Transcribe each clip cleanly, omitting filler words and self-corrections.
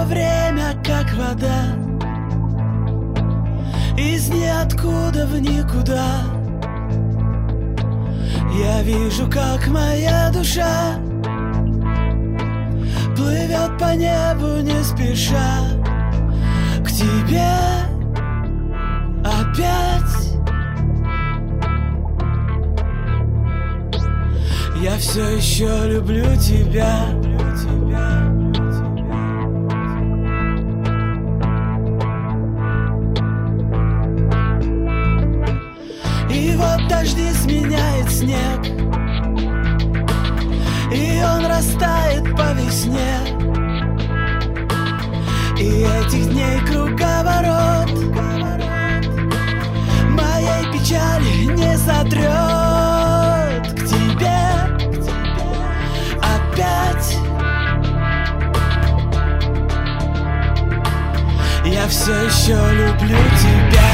Шло время, как вода, из ниоткуда в никуда. Я вижу, как моя душа плывет по небу не спеша к тебе опять. Я все еще люблю тебя. И вот дожди сменяет снег, и он растает по весне. И этих дней круговорот моей печали не сотрет. К тебе опять. Я все еще люблю тебя.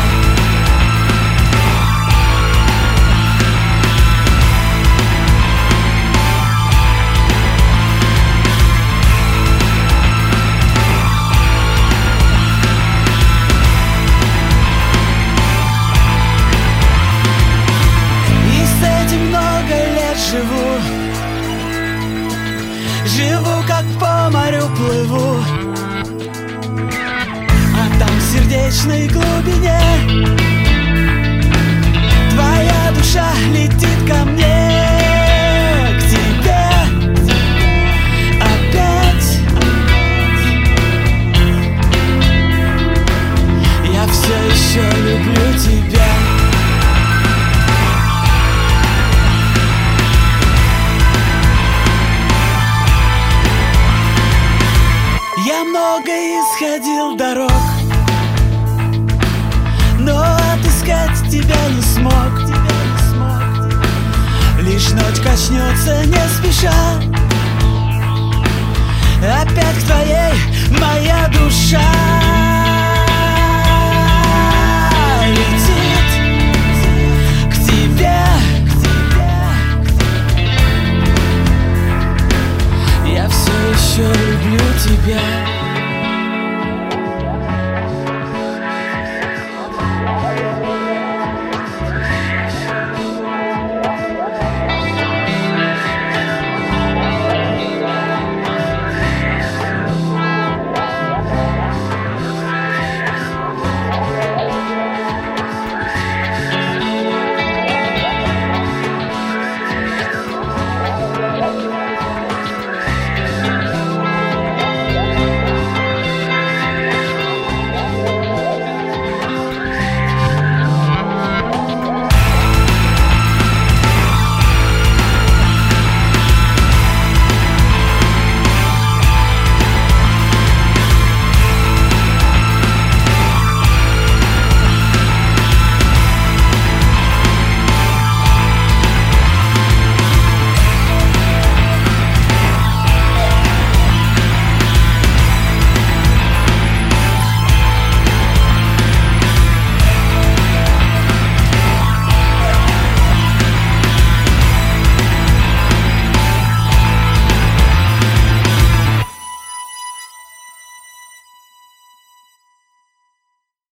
Живу, как по морю плыву, а там в сердечной глубине твоя душа летит ко мне, к тебе опять. Я все еще люблю тебя. Я много исходил дорог, но отыскать тебя не смог. Лишь ночь качнется не спеша, опять к твоей моя душа летит к тебе. Я все еще люблю тебя.